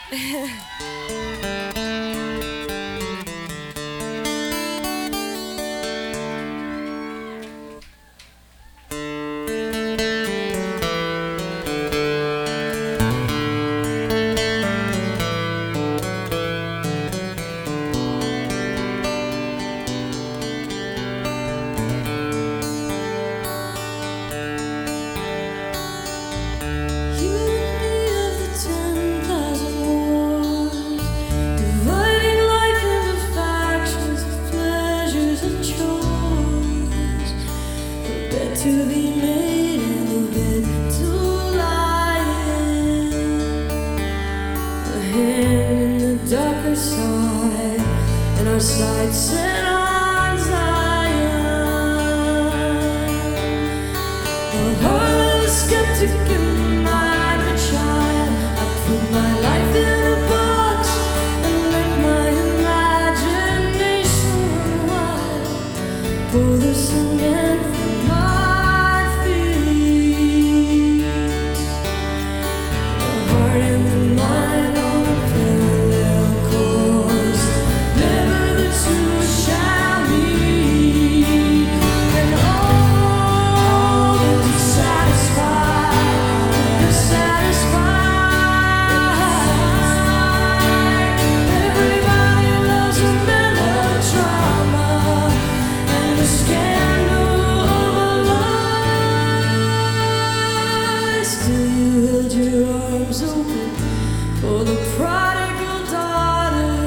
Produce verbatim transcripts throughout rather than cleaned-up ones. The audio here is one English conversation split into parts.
To be made and a bed to lie in, a hand in the darker side, and our sights set on Zion. A heartless skeptic in my child, I put my life in a box and let my imagination run wild. Pull the cement from my for the prodigal daughter.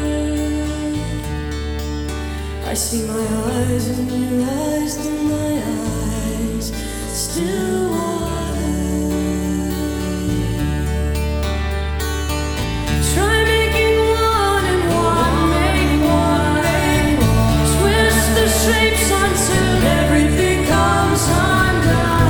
I see my eyes and your eyes through my eyes, still water. Try making one and one make one, twist the shapes until everything comes undone.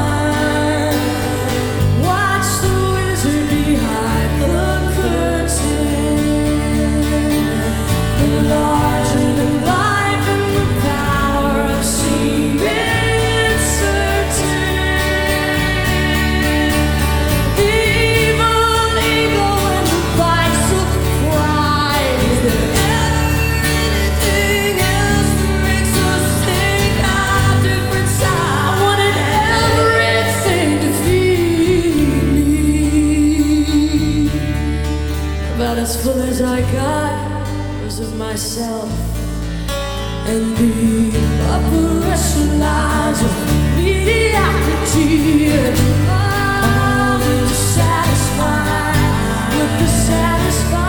About as full as I got was of myself, and the upper echelons of mediocrity. All the satisfied with the satisfied.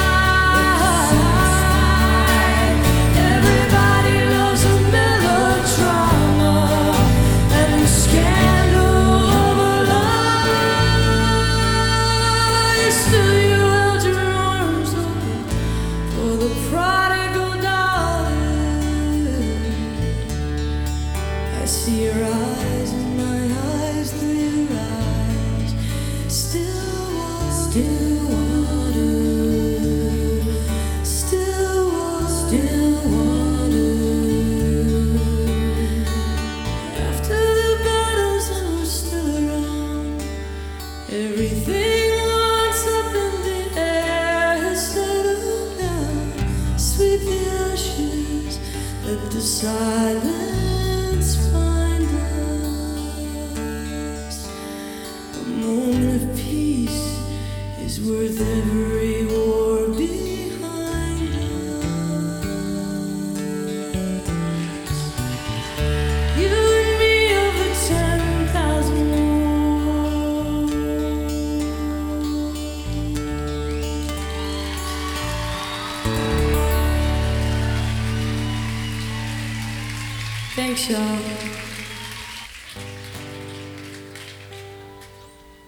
Everybody loves a melodrama and the scandal of lies. Still you for the prodigal daughter. I see your eyes and my eyes through your eyes, still water, still water, still water, still water. After the battles and we're still around, everything lights up in the air has settled down. Sweep the ashes, let the silence find us. A moment of peace is worth every war behind us. You and me over ten thousand more. Thanks, y'all.